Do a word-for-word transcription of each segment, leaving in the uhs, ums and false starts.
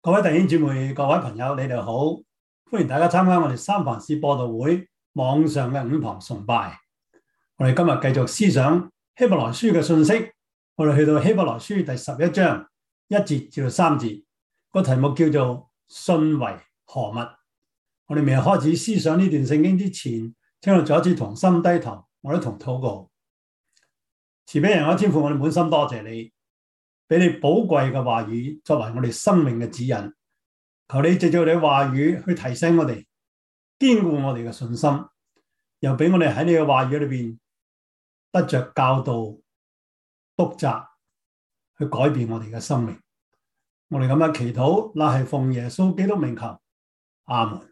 各位弟兄姊妹、各位朋友，你哋好，歡迎大家參加我哋三藩市播道會網上嘅五堂崇拜。我哋今日繼續思想希伯來書嘅信息，我哋去到希伯來書第十一章一節至到三節，個題目叫做信為何物。我哋未開始思想呢段聖經之前，請我再一次同心低頭，我哋同禱告。慈悲人我天父，我哋滿心多謝你，俾你寶貴嘅話語作為我哋生命嘅指引，求你藉着你嘅話語去提醒我哋，堅固我哋嘅信心，又俾我哋喺你嘅話語裏邊得着教導、督責，去改變我哋嘅生命。我哋咁樣祈禱，乃係奉耶穌基督名求，阿門。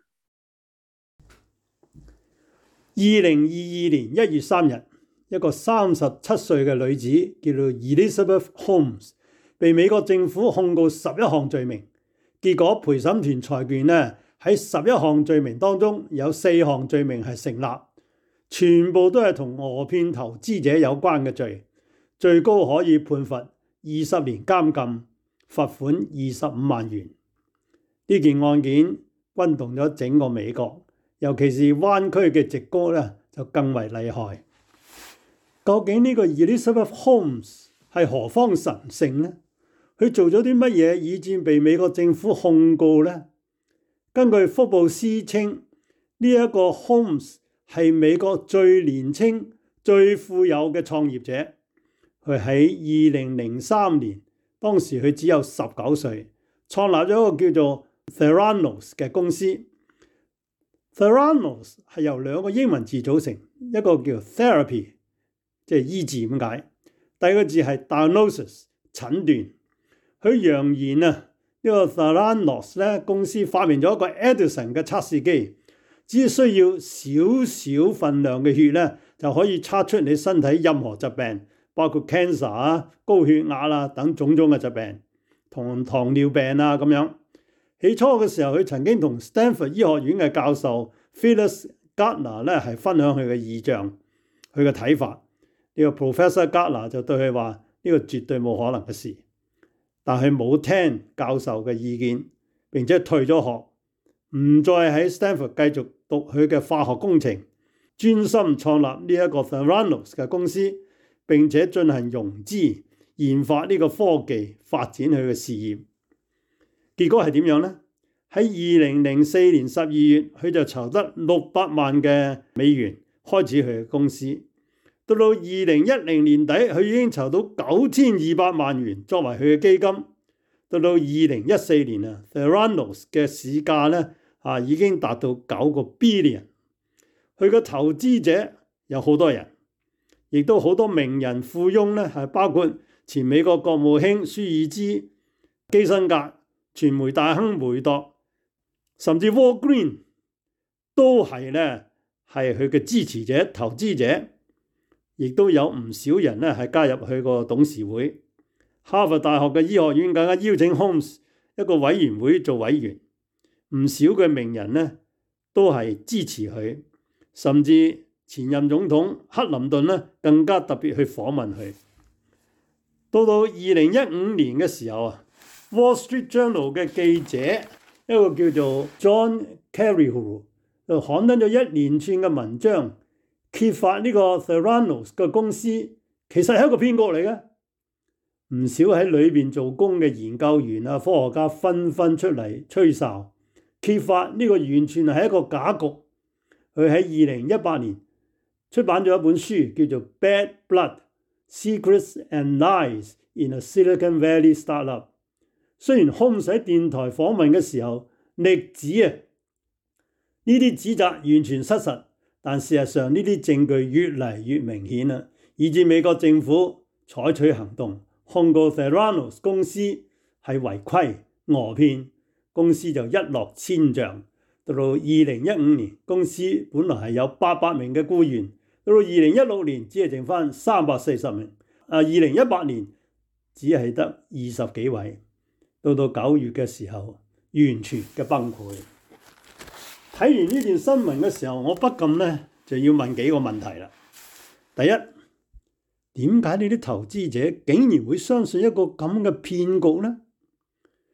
二零二二年一月三日，一個三十七歲嘅女子叫做 Elizabeth Holmes，被美國政府控告十一項罪名，結果陪審團裁決呢，喺十一項罪名當中有四項罪名係成立，全部都係同訛騙投資者有關嘅罪，最高可以判罰二十年監禁，罰款二十五萬元。呢件案件轟動咗整個美國，尤其是灣區嘅矽谷咧就更為厲害。究竟呢個 Elizabeth Holmes 係何方神聖呢？佢做咗啲乜嘢以致被美國政府控告呢？根據福布斯稱，呢一個 Holmes 係美國最年輕、最富有嘅創業者。佢喺二零零三年，當時佢只有十九歲，創立咗一個叫做 Theranos 嘅公司。Theranos 係由兩個英文字組成，一個叫 therapy， 即係醫治咁解，第二個字係 diagnosis， 診斷。佢揚言啊，呢、這個 Theranos 咧公司發明咗一個 Edison 嘅測試機，只需要少少份量嘅血咧，就可以測出你身體任何疾病，包括 cancer 啊、高血壓啊等種種嘅疾病，同糖尿病啊咁樣。起初嘅時候，佢曾經同 Stanford 醫學院嘅教授 Phyllis Gardner 咧係分享佢嘅意象，佢嘅睇法。呢、這個 Professor Gardner 就對佢話：呢、這個絕對冇可能嘅事。但係冇聽教授嘅意見，並且退咗學，唔再喺 Stanford 繼續讀佢嘅化學工程，專心創立呢一個 Theranos 嘅公司，並且進行融資，研發呢個科技，發展佢嘅事業。結果係點樣呢？喺二零零四年十二月，佢就籌得六百萬嘅美元開始佢嘅公司。到到二零一零年底，佢已經籌到九千二百萬元作為佢嘅基金。到到二零一四年啊 ，Theranos 嘅市價咧啊已經達到九個 billion。佢嘅投資者有好多人，亦都好多名人富翁咧，係包括前美國國務卿舒爾茲、基辛格、傳媒大亨梅鐸，甚至 Walgreen 都係咧係佢嘅支持者、投資者。亦都有唔少人咧係加入佢個董事會。哈佛大學嘅醫學院更加邀請 Holmes 一個委員會做委員。唔少嘅名人咧都係支持佢，甚至前任總統克林頓咧更加特別去訪問佢。到到二零一五年嘅時候啊，《Wall Street Journal》嘅記者一個叫做 John Carreyrou 就刊登咗一連串嘅文章，揭發呢個 Theranos 嘅公司其實係一個騙局嚟嘅。唔少喺裏邊做工嘅研究員啊、科學家紛紛出嚟吹哨，揭發呢個完全係一個假局。佢喺二零一八年出版咗一本書，叫做《Bad Blood: Secrets and Lies in a Silicon Valley Startup》。雖然 Holmes 喺電台訪問嘅時候力指啊呢啲指責完全失實，但事實上呢啲證據越嚟越明顯啦，以致美國政府採取行動，控告 Theranos 公司係違規訛騙，公司就一落千丈。到到二零一五年，公司本來係有八百名嘅僱員，到到二零一六年只係剩翻三百四十名，啊，二零一八年只係得二十幾位，到到九月嘅時候完全嘅崩潰。睇完呢段新聞嘅時候，我不禁咧就要問幾個問題啦。第一，點解呢啲投資者竟然會相信一個咁嘅騙局呢？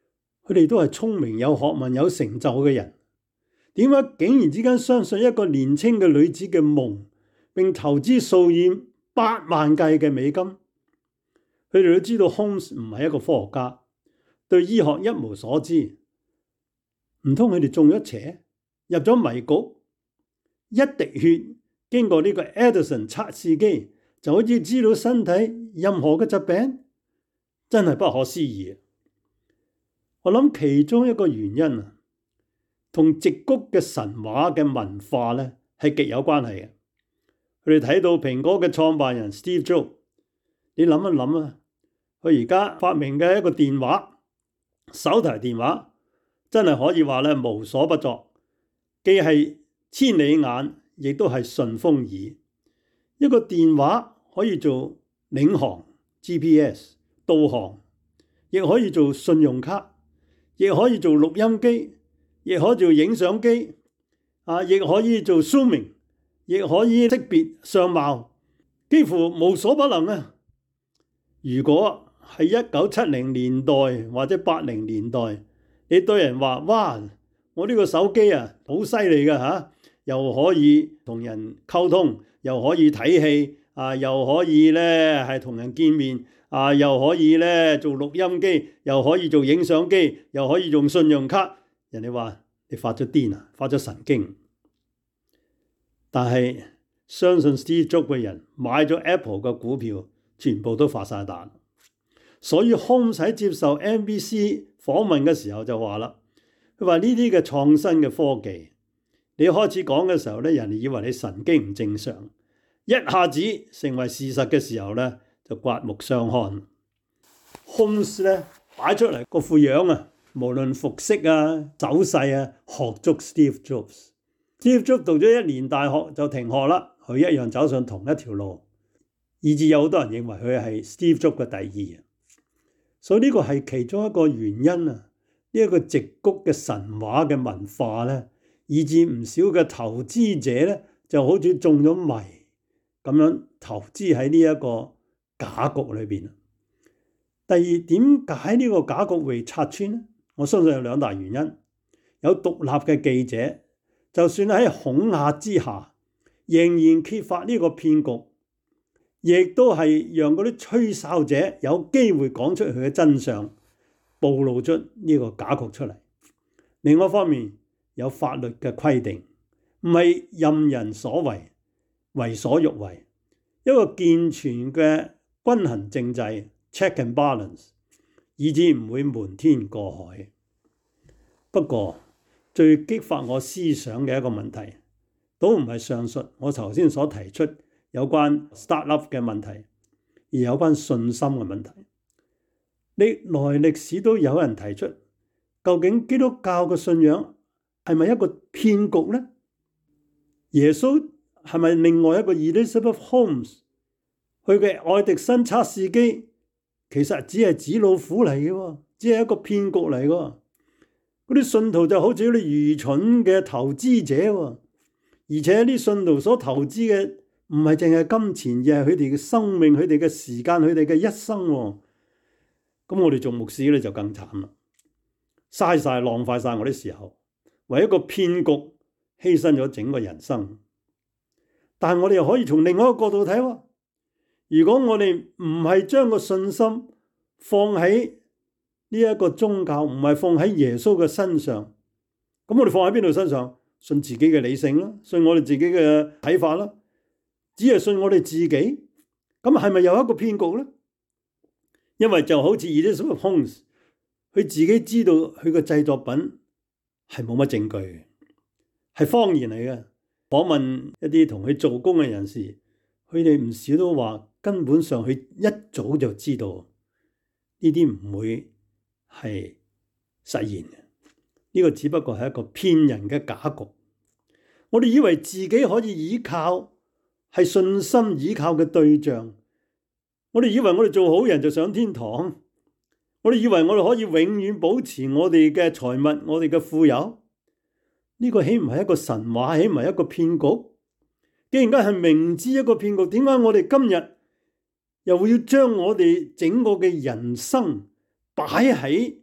佢哋都係聰明、有學問、有成就嘅人，點解竟然之間相信一個年輕嘅女子嘅夢，並投資數以百萬計嘅美金？佢哋都知道 Holmes 唔係一個科學家，對醫學一無所知，唔通佢哋中咗邪，入咗迷局？一滴血經過呢個 Edison 測試機，就好似知道身體任何嘅疾病，真係不可思議。我諗其中一個原因啊，同矽谷嘅神話嘅文化咧係極有關係嘅。佢哋睇到蘋果嘅創辦人 Steve Jobs， 你諗一諗啊，佢而家發明嘅一個電話，手提電話，真係可以話咧無所不作，既係千里眼，亦都係順風耳。一個電話可以做領航 G P S 導航，亦可以做信用卡，亦可以做錄音機，亦可以做影相機，啊，亦可以做 zooming， 亦可以識別相貌，幾乎無所不能啊！如果係一九七零年代或者八零年代，你對人話：哇，我呢個手機啊，好犀利㗎嚇！又可以同人溝通，又可以睇戲，啊，又可以咧係同人見面，啊，又可以咧做錄音機，又可以做影相機，又可以用信用卡。人哋話你發咗癲啊，發咗神經。但係相信 Steve Jobs 嘅人買咗 Apple 嘅股票，全部都發晒達。所以 Holmes 喺接受 N B C 訪問嘅時候就話啦，佢話呢啲嘅創新嘅科技，你開始講嘅時候咧，人哋以為你神經唔正常，一下子成為事實嘅時候咧，就刮目相看。Holmes 咧擺出嚟個副樣啊，無論服飾啊、走勢啊，學足 Steve Jobs。Steve Jobs 讀咗一年大學就停學啦，佢一樣走上同一條路，以至有好多人認為佢係 Steve Jobs 嘅第二。所以呢個係其中一個原因啊！呢、這、一個矽谷嘅神話嘅文化咧，以致唔少嘅投資者咧，就好似中咗迷咁樣投資喺呢一個假局裏邊。第二，點解呢個假局會拆穿呢？我相信有兩大原因。有獨立嘅記者，就算喺恐嚇之下，仍然揭發呢個騙局，亦都係讓嗰啲吹哨者有機會講出佢嘅真相，暴露出呢個假局出嚟。另外一方面，有法律嘅規定，唔係任人所為，為所欲為。一個健全嘅均衡政制 check and balance， 以致唔會瞞天過海。不過最激發我思想嘅一個問題，都唔係上述我頭先所提出有關 startup 嘅問題，而有關信心嘅問題。歷來歷史都有人提出，究竟基督教嘅信仰係咪一個騙局呢？耶穌係咪另外一個 Elizabeth Holmes？ 佢嘅愛迪生測試機其實只係紙老虎嚟嘅，只係一個騙局嚟嘅。嗰啲信徒就好似啲愚蠢嘅投資者，而且啲信徒所投資嘅唔係淨係金錢，而係佢哋嘅生命、佢哋嘅時間、佢哋嘅一生。咁我哋做牧師咧就更慘啦，嘥晒、浪費晒我啲時候，為一個騙局犧牲咗整個人生。但係我哋又可以從另外一個角度睇喎，如果我哋唔係將個信心放喺呢一個宗教，唔係放喺耶穌嘅身上，咁我哋放喺邊度身上？信自己嘅理性啦，信我哋自己嘅睇法啦，只係信我哋自己，咁係咪又一個騙局呢？因為就好似 Elizabeth Holmes， 佢自己知道佢個製作品係冇乜證據，係謊言嚟嘅。訪問一啲同佢做工嘅人士，佢哋唔少都話，根本上佢一早就知道呢啲唔會係實現嘅，呢個只不過係一個騙人嘅假局。我哋以為自己可以依靠，係信心依靠嘅對象。我哋以為我哋做好人就上天堂。我哋以為我哋可以永遠保持我哋嘅財物，我哋嘅富有。呢個豈唔係一個神話，豈唔係一個騙局？既然間係明知一個騙局，點解我哋今日又會要將我哋整個嘅人生擺喺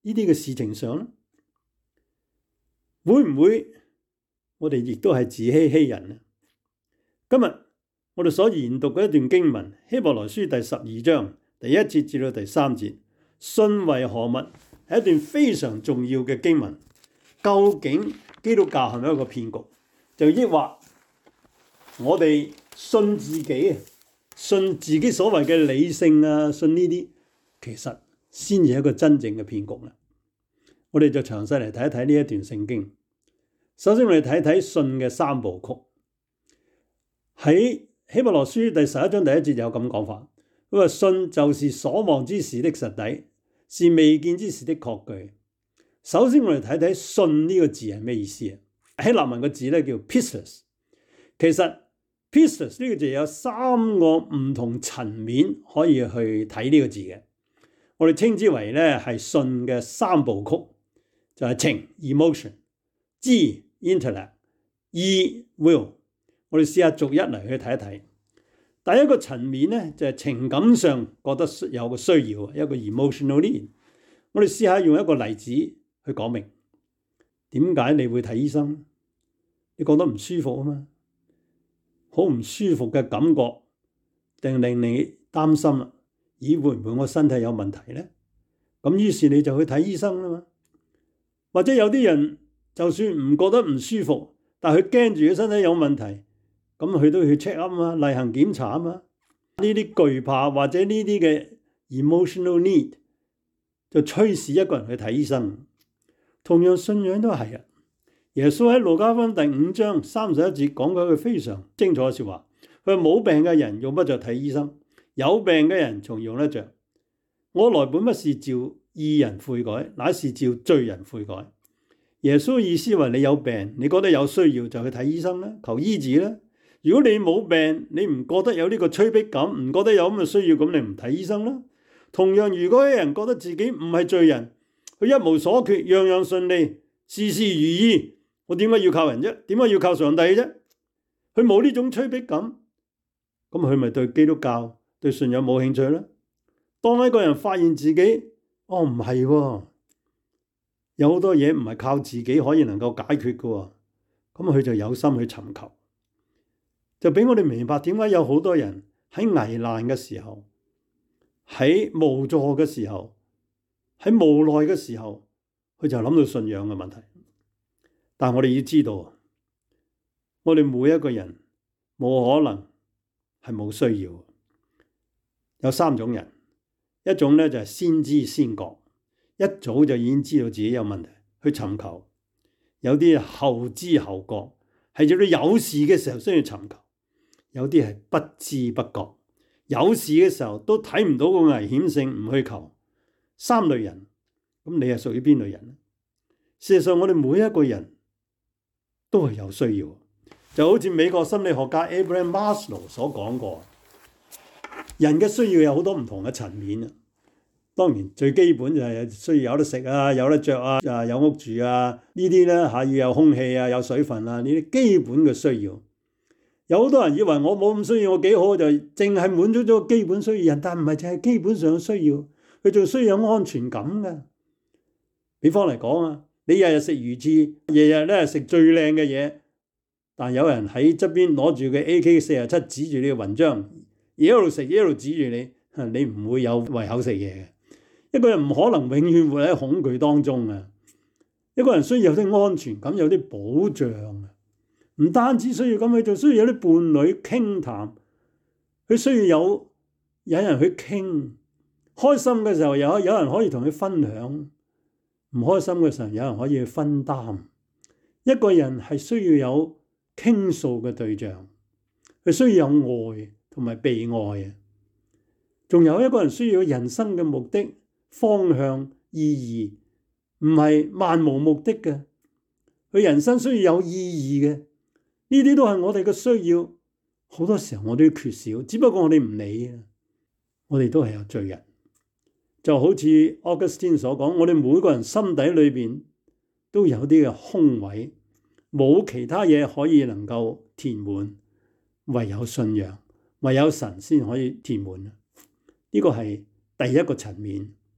呢啲嘅事情上咧，會唔會我哋亦都係自欺欺人呢？今日我哋所研讀嘅一段經文，希伯來書第十二章第一節至到第三節，信為何物，係一段非常重要嘅經文。究竟基督教係咪一個騙局？就抑或我哋信自己啊，信自己所謂嘅理性啊，信呢啲，其實先至係一個真正嘅騙局啦。我哋就詳細嚟睇一睇呢一段聖經。首先我哋睇一睇信嘅三部曲。喺希伯來書第十一章第一節有咁講法，佢話信就是所望之事的實底，是未見之事的確據。首先我哋睇睇信呢個字係咩意思啊？希臘文個字咧叫 pistos。其實 pistos 呢個字有三個唔同層面可以去睇呢個字嘅。我哋稱之為咧係信嘅三部曲，就係、是、情 emotion、知 intellect、意 will。我哋試下逐一嚟去睇一睇。第一個層面咧就係、是、情感上覺得有個需要，一個 emotional need。我哋試下用一個例子去講明點解你會睇醫生？你覺得唔舒服啊嘛，好唔舒服嘅感覺，定令你擔心啦？咦，會唔會我身體有問題咧？咁於是你就去睇醫生啦嘛。或者有啲人就算唔覺得唔舒服，但係佢驚住佢身體有問題，咁佢都要去 check up 啊嘛，例行檢查啊嘛。呢啲懼怕或者呢啲嘅 emotional need 就驅使一個人去睇醫生。同樣信仰都係啊。耶穌喺路加福音第五章三十一節講過一句非常清楚嘅說話，佢話冇病嘅人用不着睇醫生，有病嘅人從用得着。我來本不是召義人悔改，乃是召罪人悔改。耶穌意思話你有病，你覺得有需要就去睇醫生啦，求醫治啦。如果你冇病，你唔覺得有呢個催逼感，唔覺得有咁嘅需要，咁你唔睇醫生啦。同樣，如果有人覺得自己唔係罪人，佢一無所缺，樣樣順利，事事如意，我點解要靠人啫？點解要靠上帝啫？佢冇呢種催逼感，咁佢咪對基督教、對信仰冇興趣咧？當一個人發現自己，哦唔係喎，有好多嘢唔係靠自己可以能夠解決嘅喎，咁佢就有心去尋求，就俾我哋明白點解有好多人喺危難嘅時候，喺無助嘅時候，喺無奈嘅時候，佢就諗到信仰嘅問題。但我哋要知道，我哋每一個人冇可能係冇需要。有三種人，一種咧就係先知先覺，一早就已經知道自己有問題去尋求；有啲後知後覺，係直到有事嘅時候先要尋求；有啲係不知不覺，有事嘅時候都睇唔到個危險性唔去求。三類人，咁你係屬於邊類人咧？事實上，我哋每一個人都係有需要，就好似美國心理學家 Abraham Maslow 所講過，人嘅需要有好多唔同嘅層面啊。當然最基本就係需要有得食啊，有得着啊，啊有屋住啊，呢啲咧嚇要有空氣啊，有水分啊，呢啲基本嘅需要。有好多人以為我冇咁需要，我幾好，就淨係滿足咗個基本需要人，但唔係淨係基本上嘅需要，佢仲需要有安全感嘅。比方嚟講啊，你日日食魚翅，日日咧食最靚嘅嘢，但有人喺側邊攞住個 A K 四十七指住你嘅雲章，一路食一路指住你，你唔會有胃口食嘢嘅。一個人唔可能永遠活喺恐懼當中啊！一個人需要有啲安全感，有啲保障啊！唔單止需要咁，佢仲需要有啲伴侶傾談，佢需要有有人去傾。開心嘅時候有有人可以同佢分享，唔開心嘅時候有人可以去分擔。一個人係需要有傾訴嘅對象，佢需要有愛同埋被愛啊！仲有一個人需要人生嘅目的、方向、意義，唔係漫無目的嘅。佢人生需要有意義嘅，呢啲都係我哋嘅需要。好多時候我都缺少，只不過我哋唔理啊。我哋都係有罪人，就好似 Augustine 所講，我哋每個人心底裏邊都有啲嘅空位，冇其他嘢可以能夠填滿，唯有信仰，唯有神先可以填滿。呢個係第一個層面。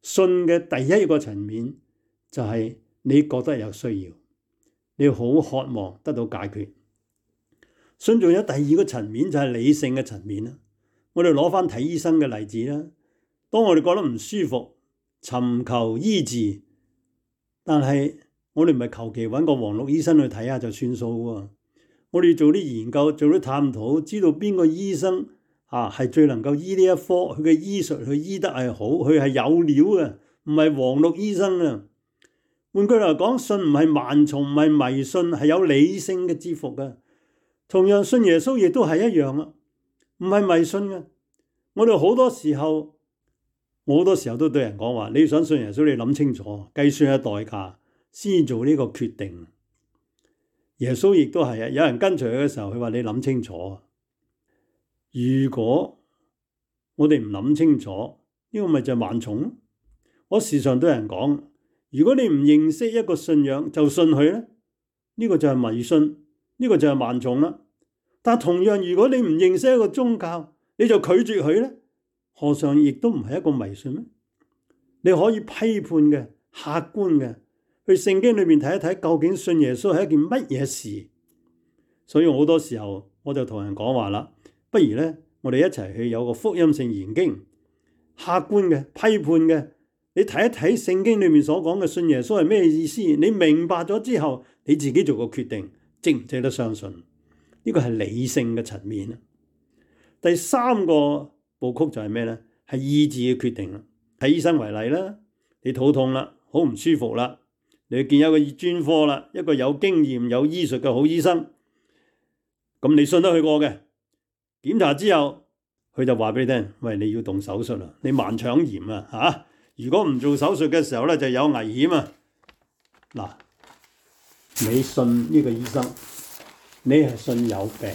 信嘅第一個層面就係你覺得有需要，你好渴望得到解決。信仲有第二個層面就係理性嘅層面啦。我哋攞翻睇醫生嘅例子啦。當我哋覺得唔舒服，尋求醫治，但係我哋唔係求其揾個黃綠醫生去睇下就算數喎。我哋要做啲研究，做啲探討，知道邊個醫生啊係最能夠醫呢一科，佢嘅醫術佢醫得係好，佢係有料嘅，唔係黃綠醫生啊。換句嚟講，信唔係盲從，唔係迷信，係有理性嘅支付嘅。同樣信耶穌亦都係一樣啊，唔係迷信嘅。我哋好多時候，我好多時候都對人講話，你想信耶穌，你諗清楚，計算下代價，先做呢個決定。耶穌亦都係啊，有人跟隨佢嘅時候，佢話你諗清楚。如果我哋唔諗清楚，呢個咪就係盲從。我時常對人講，如果你唔認識一個信仰就信佢咧，呢個就係迷信，呢個就係盲從啦。但同樣，如果你唔認識一個宗教，你就拒絕佢咧，何嘗亦都唔係一個迷信咩？你可以批判嘅、客觀嘅，去聖經裏面睇一睇，究竟信耶穌係一件乜嘢事。所以好多時候我就同人講話啦，不如咧，我哋一齊去有個福音性研經，客觀嘅、批判嘅，你睇一睇聖經裏面所講嘅信耶穌係咩意思，你明白咗之後，你自己做個決定，值唔值得相信？呢個係理性嘅層面。第三個部曲就係咩呢？係意志嘅決定。睇醫生為例啦，你肚痛啦，好唔舒服啦，你去見一個專科啦，一個有經驗有醫術嘅好醫生，咁你信得佢過嘅，檢查之後佢就話俾你聽，喂，你要動手術啦，你盲腸炎啊嚇！如果唔做手術嘅時候咧，就有危險啊！嗱，你信呢個醫生，你係信有病，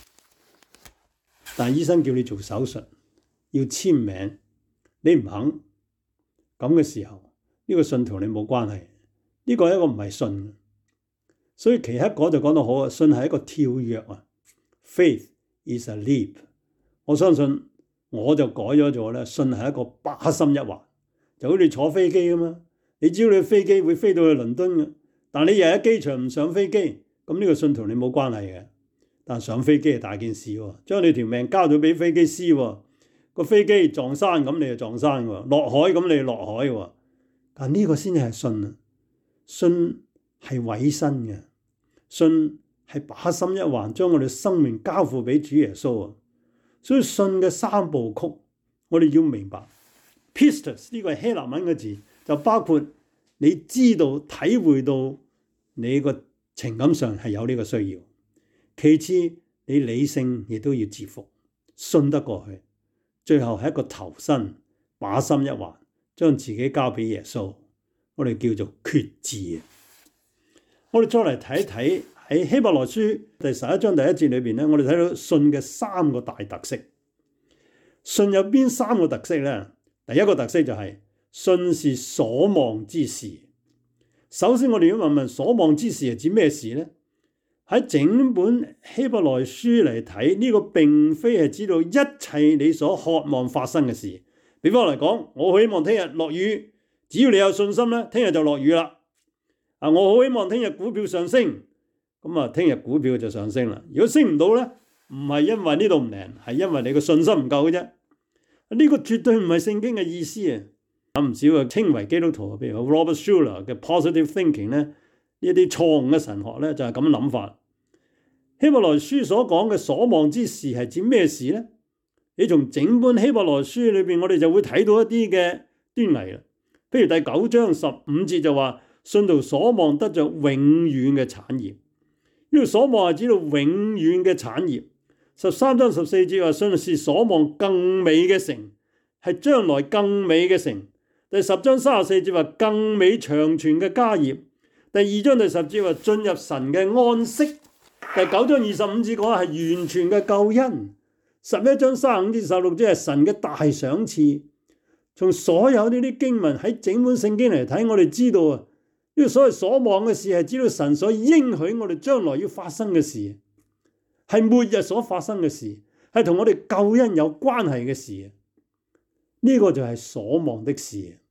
但係醫生叫你做手術，要簽名，你唔肯，咁嘅時候，呢個信同你冇關係，呢個係一個唔係信。所以其克果就講得好啊，信係一個跳躍啊 ，Faith is a leap。我相信我就改咗咗咧，信係一個把心一橫，就好似坐飛機咁嘛。你知道你飛機會飛到去倫敦嘅，但你日喺機場唔上飛機，咁呢個信同你冇關係嘅。但上飛機係大件事喎，將你條命交咗俾飛機師喎，個飛機撞山咁你就撞山喎，落海咁你就落海喎。但呢個先係信啊，信係委身嘅，信係把心一橫，將我哋生命交付俾主耶穌啊。所以信嘅三部曲，我哋要明白。Pistis 呢個係希臘文嘅字，就包括你知道、體會到你個情感上係有呢個需要。其次，你理性亦都要自服，信得過去。最後係一個投身，把心一橫，將自己交俾耶穌。我哋叫做決志。我哋再嚟睇一睇喺希伯來書第十一章第一節裏邊咧，我哋睇到信嘅三個大特色。信有邊三個特色咧？第一個特色就係、是、信是所望之事。首先我哋要問問所望之事係指咩事咧？喺整本希伯來書嚟睇，呢、這個並非係知道一切你所渴望發生嘅事。比方嚟講，我好希望聽日落雨，只要你有信心咧，聽日就落雨啦。啊，我好希望聽日股票上升，咁啊，聽日股票就上升啦。如果升唔到咧，唔係因為呢度唔靈，係因為你個信心唔夠嘅啫。呢、這個絕對唔係聖經嘅意思啊！有唔少嘅稱為基督徒，譬如 Robert Schuller 嘅 Positive Thinking 咧。呢啲錯誤嘅神學咧，就係咁諗法。希伯來書所講嘅所望之事係指咩事咧？你從整本希伯來書裏邊，我哋就會睇到一啲嘅端倪啦。譬如第九章十五節就話，信徒所望得着永遠嘅產業。呢個所望係指到永遠嘅產業。十三章十四節話，信是所望更美嘅城，係將來更美嘅城。第十章三十四節話，更美長存嘅家業。第二章第十節話，進入神嘅安息。第九章二十五節講係完全嘅救恩。十一章三十五至十六節係神嘅大賞賜。從所有呢啲經文喺整本聖經嚟睇，我哋知道啊，呢個所謂所望嘅事係知道神所應許我哋將來要發生嘅事，係末日所發生嘅事，係同我哋救恩有關係嘅事。呢個就係所望的事。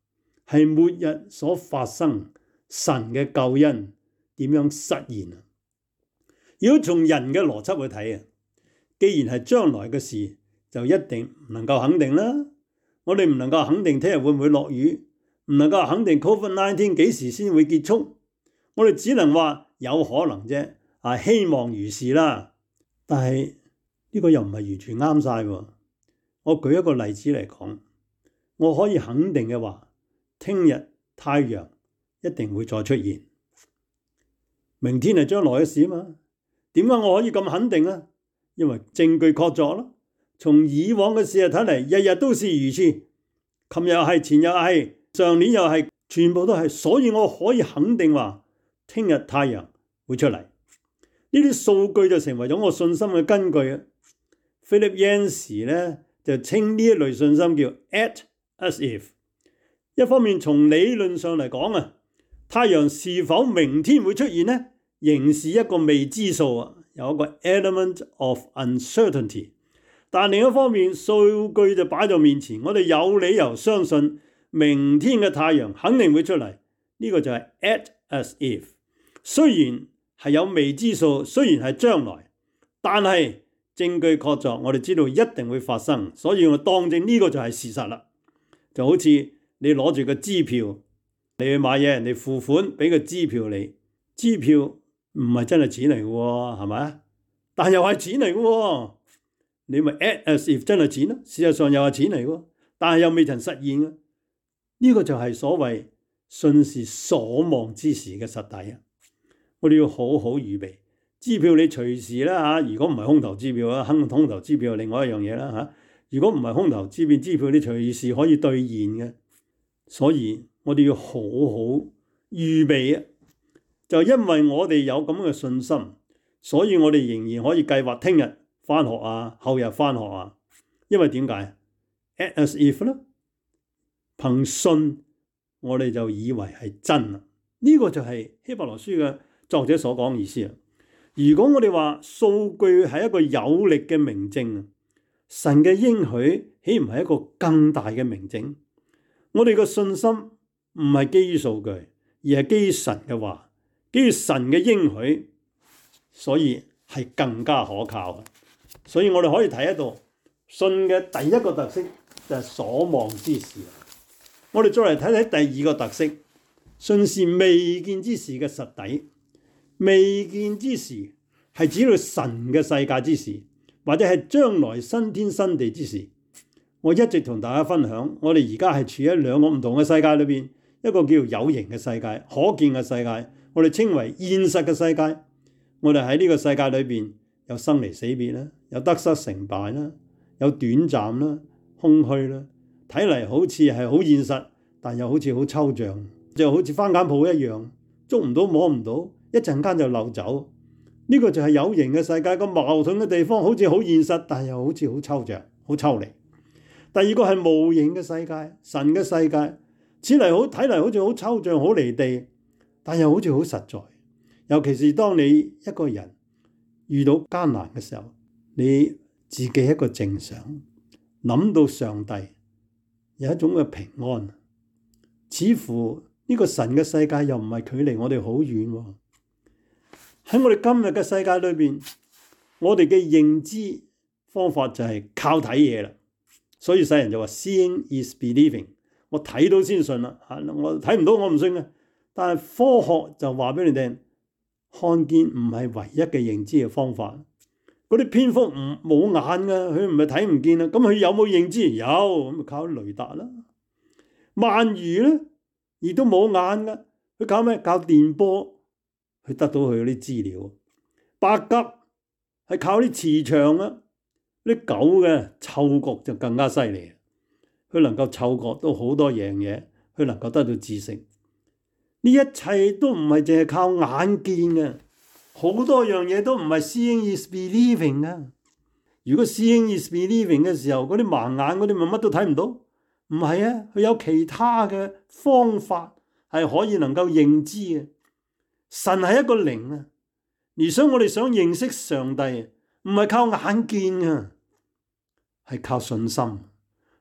係末日所發生，神嘅救恩點樣實現啊？如果從人嘅邏輯去睇啊，既然係將來嘅事，就一定唔能夠肯定啦。我哋唔能夠肯定聽日會唔會落雨，唔能夠肯定 covid 十九 幾時先會結束，我哋只能話有可能啫，啊希望如是啦。但係呢個又唔係完全啱晒喎。我舉一個例子嚟講，我可以肯定嘅話，聽日太陽一定會再出現。明天係將來嘅事嘛？點解我可以咁肯定啊？因為證據確鑿咯。從以往嘅事嚟睇嚟，日日都是如此。琴日又係，前日又係，上年又係，全部都係。所以我可以肯定話，聽日太陽會出嚟。呢啲數據就成為咗我信心嘅根據啊。Philip Yancey 咧就稱呢一類信心叫 act as if。一方面從理論上嚟講啊，太陽是否明天會出現呢，仍是一個未知數啊，有一個 element of uncertainty。但另一方面，數據就擺在面前，我哋有理由相信明天嘅太陽肯定會出嚟。呢個就係 act as if。雖然係有未知數，雖然係將來，但係證據確鑿，我哋知道一定會發生，所以我當正呢個就係事實啦。就好似你攞住個支票，你去買嘢，人哋付款俾個支票你，支票唔係真係錢嚟嘅喎，係咪？但又係錢嚟嘅喎。你咪 act as if 真係錢咯，事實上又係錢嚟喎，但係又未曾實現嘅。呢個就係所謂信是所望之時嘅實底啊！我哋要好好預備支票，你隨時啦嚇。如果唔係空頭支票啊，空頭支票係另外一樣嘢啦嚇。如果唔係空頭支票，支票你隨時可以兌現嘅。所以我哋要好好預備啊！就因為我哋有咁嘅信心，所以我哋仍然可以計劃聽日翻學啊，後日翻學啊，因為點解 ？Act as if 啦，憑信我哋就以為係真啦。呢、這個就係希伯來書嘅作者所講嘅意思啊。如果我哋話數據係一個有力嘅明證，神嘅應許豈唔係一個更大嘅明證？我哋嘅信心唔係基於數據，而係基於神嘅話，基於神嘅應許，所以係更加可靠。所以我哋可以睇得到信嘅第一個特色就係所望之事。我哋再嚟睇睇第二個特色，信是未見之事嘅實底。未見之事係指到神嘅世界之事，或者係將來新天新地之事。我一直同大家分享，我哋而家係處喺兩個唔同嘅世界裏邊，一個叫有形嘅世界，可見嘅世界，我哋稱為現實嘅世界。我哋喺呢個世界裏邊有生離死別啦，有得失成敗啦，有短暫啦，空虛啦，睇嚟好似係好現實，但又好似好抽象，就好似翻間鋪一樣，捉唔到摸唔到，一陣間就漏走。呢、這個就係有形嘅世界，個矛盾嘅地方，好似好現實，但又好似好抽象、好抽離。第二個係無形嘅世界，神嘅世界，似嚟好睇嚟好似好抽象、好離地，但又好似好實在。尤其是當你一個人遇到艱難嘅時候，你自己一個靜想，諗到上帝有一種嘅平安，似乎呢個神嘅世界又唔係距離我哋好遠喎。喺我哋今日嘅世界裏邊，我哋嘅認知方法就係靠睇嘢啦。所以世人就話 Seeing is believing， 我睇到先信啦。我睇唔到我唔信嘅。但係科學就話俾你聽，看見唔係唯一嘅認知嘅方法。嗰啲蝙蝠唔冇眼㗎，佢唔係睇唔見啦。咁佢有冇認知？有，咁咪靠雷達啦。鰻魚咧，亦都冇眼㗎，佢靠咩？靠電波去得到佢嗰啲資料。白鴿係靠啲磁場啊。啲狗嘅嗅覺就更加犀利，佢能夠嗅覺到好多樣嘢，佢能夠得到知識。呢一切都唔係淨係靠眼見嘅，好多樣嘢都唔係 seeing is believing 啊。如果 seeing is believing 嘅時候，嗰啲盲眼嗰啲咪乜都睇唔到？唔係啊，佢有其他嘅方法係可以能夠認知嘅。神係一個靈啊，而想我哋想認識上帝，唔係靠眼見啊，係靠信心。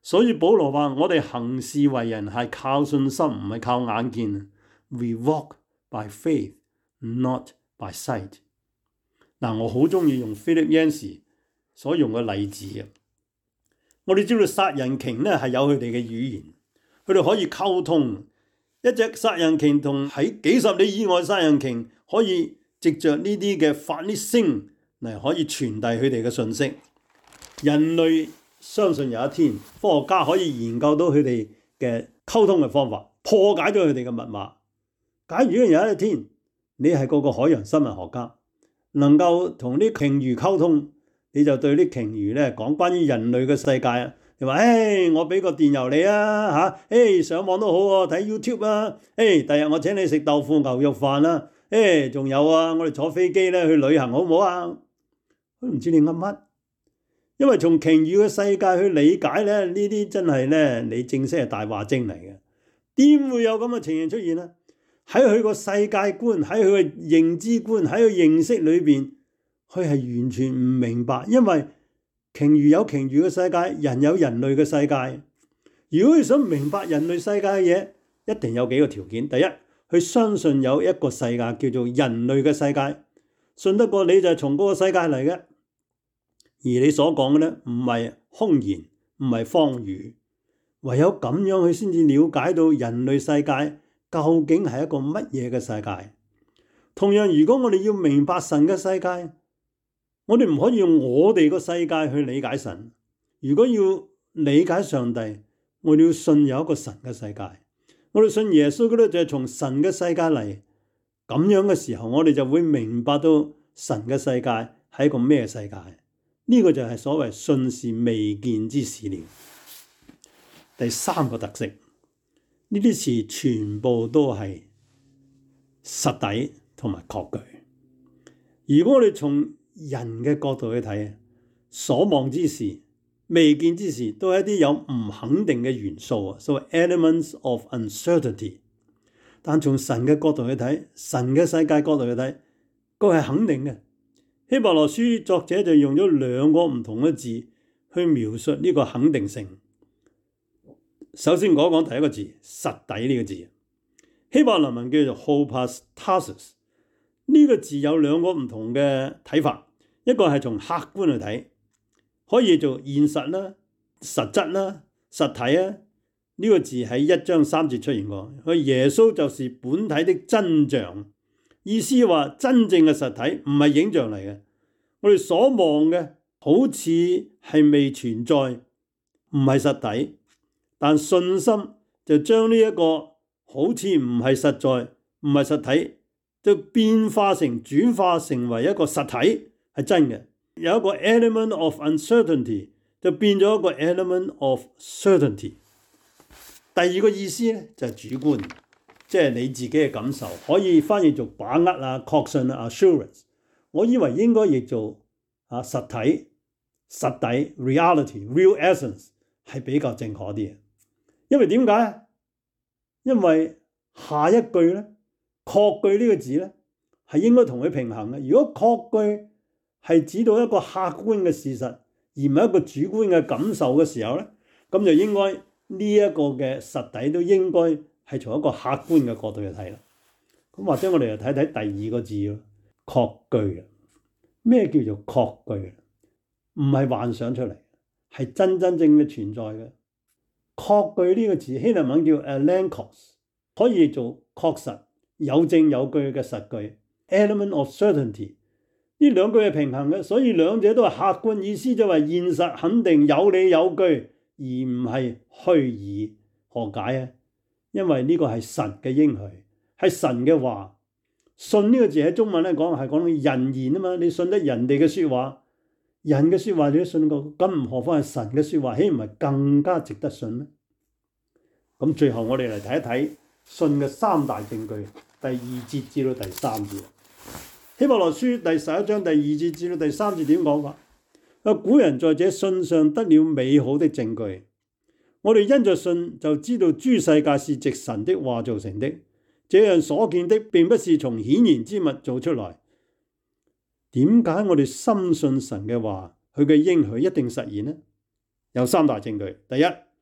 所以保羅話我哋行事為人係靠信心，唔係靠眼見。We walk by faith, not by sight。嗱，我好中意用 Philip Yancey 所用嘅例子嘅。我哋知道殺人鯨咧係有佢哋嘅語言，佢哋可以溝通。一隻殺人鯨同喺幾十里以外殺人鯨可以藉着呢啲嘅發啲聲嚟可以傳遞佢哋嘅信息。人類相信有一天科學家可以研究到佢哋嘅溝通嘅方法，破解咗佢哋嘅密碼。假如有一天你係個個海洋生物學家，能夠同啲鯨魚溝通，你就對啲鯨魚咧講關於人類嘅世界啊！你話誒，我俾個電郵你啊嚇，誒上網都好喎，睇 YouTube 啊，誒第日我請你食豆腐牛肉飯啦，誒仲有啊，我哋坐飛機咧去旅行好唔好啊？都唔知你噏乜，因為從鯨魚嘅世界去理解咧，呢啲真係咧你正式係大話精嚟嘅，點會有咁嘅情形出現啊？喺佢個世界觀，喺佢嘅認知觀，喺佢認識裏邊，佢係完全唔明白，因為鯨魚有鯨魚嘅世界，人有人類嘅世界。如果佢想明白人類世界嘅嘢，一定有幾個條件。第一，佢相信有一個世界叫做人類嘅世界，信得過你就係從嗰個世界嚟嘅。而你所講嘅咧，唔係空言，唔係謊語，唯有咁樣佢先至了解到人類世界究竟係一個乜嘢嘅世界。同樣，如果我哋要明白神嘅世界，我哋唔可以用我哋個世界去理解神。如果要理解上帝，我哋要信有一個神嘅世界。我哋信耶穌嗰度就係從神嘅世界嚟。咁樣嘅時候，我哋就會明白到神嘅世界係一個咩世界。呢個就係所謂信是未見之事了。第三個特色，呢啲詞全部都係實底同埋確據。如果我哋從人嘅角度去睇，所望之事、未見之事，都係一啲有唔肯定嘅元素啊，所謂 elements of uncertainty。但從神嘅角度去睇，神嘅世界角度去睇，佢係肯定嘅。希伯來書作者就用咗兩個唔同嘅字去描述呢個肯定性。首先講講第一個字，實底呢個字，希伯來文叫做 hypostasis。呢個字有兩個唔同嘅睇法，一個係從客觀去睇，可以做現實啦、實質啦、實體啊。呢個字喺一章三節出現過，佢耶穌就是本體的真像，意思話真正嘅實體唔係影像嚟嘅。我哋所望嘅好似係未存在，唔係實體，但信心就將呢一個好似唔係實在、唔係實體，就變化成轉化成為一個實體，係真嘅。有一個 element of uncertainty 就變咗一個 element of certainty。第二個意思咧就係主觀，即係你自己嘅感受，可以翻譯做把握啊、確信啊 assurance。我以為應該譯做啊實體、實底 reality、real essence 係比較正確啲嘅。因為點解？因為下一句咧，確據呢個字咧係應該同佢平衡嘅。如果確據係指到一個客觀嘅事實，而唔係一個主觀嘅感受嘅時候咧，咁就應該呢一個嘅實底都應該係從一個客觀嘅角度去睇啦。咁或者我哋就睇睇第二個字咯，確據啊。咩叫做確據？唔係幻想出嚟，係真真正嘅存在嘅。確據呢個字希臘文叫 alenkos， 可以做確實、有證有據嘅實據 element of certainty。呢兩句係平衡嘅，所以兩者都係客觀，意思就係現實肯定有理有據，而唔係虛擬。何解啊？因為呢個係神嘅應許，係神嘅話。信呢個字喺中文咧講係講到人言啊嘛，你信得人哋嘅說話，人嘅說話你都信過，咁唔何況係神嘅說話，豈唔係更加值得信咩？咁最後我哋嚟睇一睇信嘅三大證據，第二節至到第三節。希伯來書第十一章第二節至到第三節點講法？啊，古人在這信上得了美好的證據，我哋因着信就知道諸世界是藉神的話造成的。這樣所見的並不是從顯然之物做出來。點解我哋深信神嘅話，佢嘅應許一定實現呢？有三大證據。第一，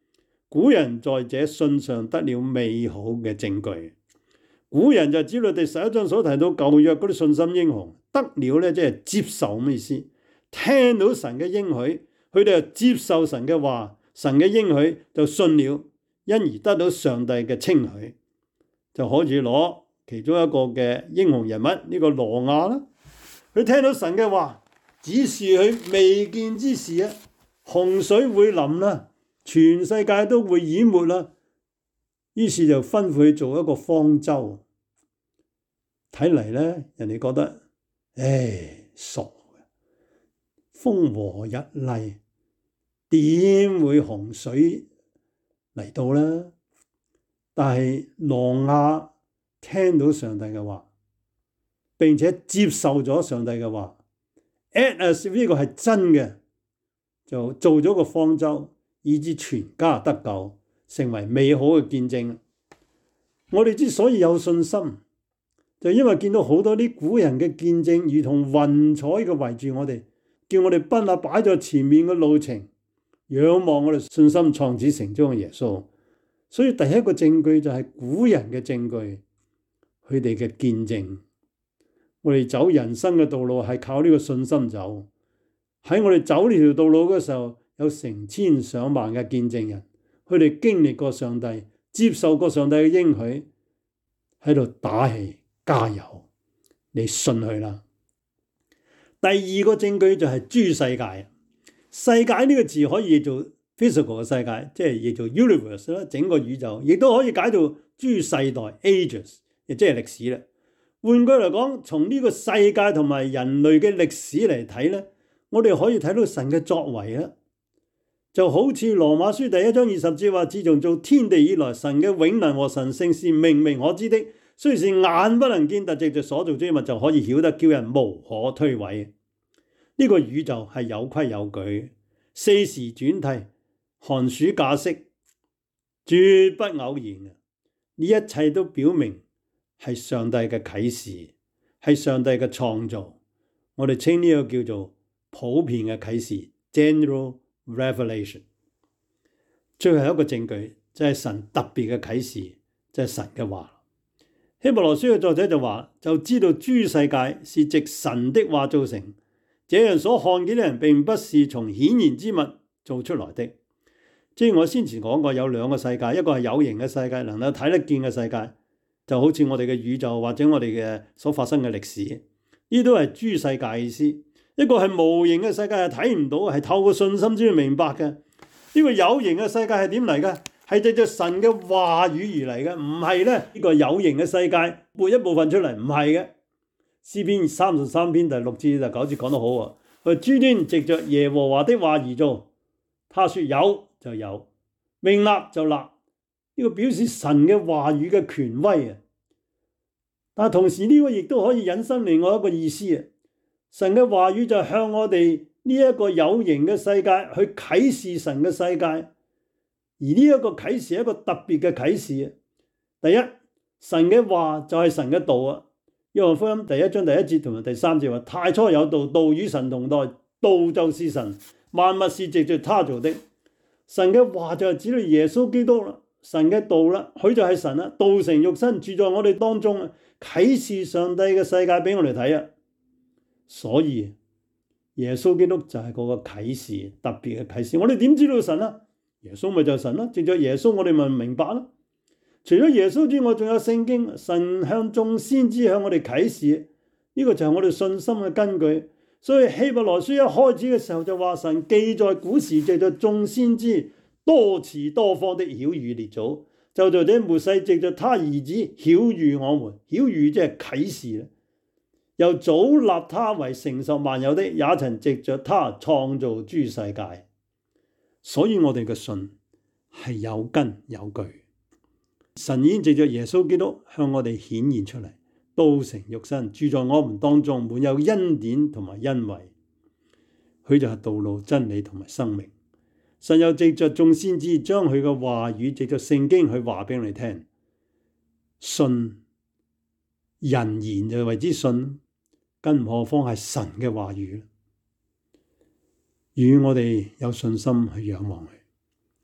古人在這信上得了美好嘅證據。古人就指到第十一章所提到舊約嗰啲信心英雄，得了咧即係接受咁嘅意思，聽到神嘅應許，佢哋就接受神嘅話，神嘅應許就信了，因而得到上帝嘅稱許。就可以攞其中一個嘅英雄人物呢、這個挪亞啦，佢聽到神嘅話，指示佢未見之事啊，洪水會臨啦，全世界都會淹沒啦，於是就吩咐佢做一個方舟。睇嚟咧，人哋覺得，唉，傻嘅，風和日麗，點會洪水嚟到呢？但係挪亞聽到上帝嘅話，並且接受咗上帝嘅話 ，at as 呢個係真嘅，就做咗個方舟，以致全家得救，成為美好嘅見證。我哋之所以有信心，就因為見到好多啲古人嘅見證，如同雲彩嘅圍住我哋，叫我哋奔下擺在前面嘅路程，仰望我哋信心創始成終嘅耶穌。所以第一個證據就係古人嘅證據，佢哋嘅見證。我哋走人生嘅道路係靠呢個信心走。喺我哋走呢條道路嘅時候，有成千上萬嘅見證人，佢哋經歷過上帝，接受過上帝嘅應許，喺度打氣加油，你信佢啦。第二個證據就係諸世界。世界呢個字可以譯做 physical 嘅世界，即係譯做 universe 啦，整個宇宙，亦都可以解做諸世代 ages， 亦即係歷史啦。換句嚟講，從呢個世界同埋人類嘅歷史嚟睇咧，我哋可以睇到神嘅作為啦。就好似羅馬書第一章二十節話，自從造天地以來，神嘅永能和神性是明明可知的，雖是眼不能見，但藉着所造之物就可以曉得，叫人無可推諉。呢、這個宇宙係有規有矩，四時轉替，寒暑假息，絕不偶然嘅。呢一切都表明係上帝嘅啟示，係上帝嘅創造。我哋稱呢個叫做普遍嘅啟示 （general revelation）。最後一個證據就係神特別嘅啟示，就係神嘅話。希伯來書嘅作者就話，就知道諸世界是藉神的話造成，這樣所看見的人並不是從顯然之物做出來的。即係我先前講過，有兩個世界，一個係有形嘅世界，能夠睇得見嘅世界，就好似我哋嘅宇宙或者我哋嘅所發生嘅歷史，呢都係諸世界嘅意思。一個係無形嘅世界，係睇唔到，係透過信心先至明白嘅。呢個有形嘅世界係點嚟嘅？係藉着神嘅話語而嚟嘅，唔係咧呢個有形嘅世界撥一部分出嚟，唔係嘅。詩篇三十三篇第六至第九節講得好啊，佢諸天藉着耶和華的話而做，他說有就有，命立就立。呢、這個表示神嘅話語嘅權威啊！但係同時呢個亦都可以引申另外一個意思啊！神嘅話語就向我哋呢一個有形嘅世界去啟示神嘅世界，而呢一個啟示係一個特別嘅啟示。第一，神嘅話就係神嘅道啊！約翰福音第一章第一節同埋第三節話：太初有道，道與神同在，道就是神，萬物是藉着他做的。神嘅話就係指到耶穌基督啦，神嘅道啦，佢就係神啦，道成肉身住在我哋當中啊，啟示上帝嘅世界俾我哋睇啊！所以耶穌基督就係嗰個啟示，特別嘅啟示。我哋點知道神啊？耶穌咪就係神啦，藉着耶穌我哋咪明白啦。除咗耶穌之外，仲有聖經，神向眾先知向我哋啟示，呢、這個就係我哋信心嘅根據。所以希伯來書一開始嘅時候就話，神記在古時藉着眾先知多次多方的曉諭列祖，就在這末世藉着他兒子曉諭我們。曉諭即係啟示，又早立他為承受萬有的，也曾藉着他創造諸世界。所以我哋嘅信係有根有據。神已經藉着耶穌基督向我哋顯現出嚟，道成肉身住在我們當中，滿有恩典同埋恩惠。佢就係道路、真理同埋生命。神又藉着眾先知將佢嘅話語藉着聖經去話俾你聽。信人言就為之信，更何況係神嘅話語。與我哋有信心去仰望佢。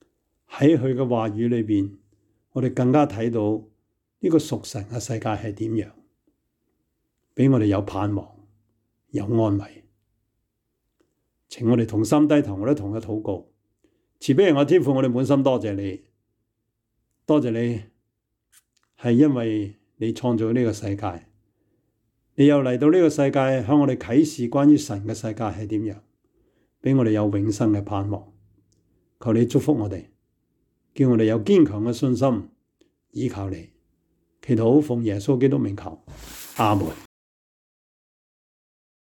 喺佢嘅話語裏邊，我哋更加睇到呢個屬神嘅世界係點樣，俾我哋有盼望，有安慰。請我哋同心低頭，我哋同佢禱告。慈悲人我天父，我哋滿心多謝你，多謝你係因為你創造呢個世界，你又嚟到呢個世界向我哋啟示關於神嘅世界係點樣，俾我哋有永生嘅盼望。求你祝福我哋，叫我哋有堅強嘅信心，依靠你。祈禱奉耶穌基督名求，阿門。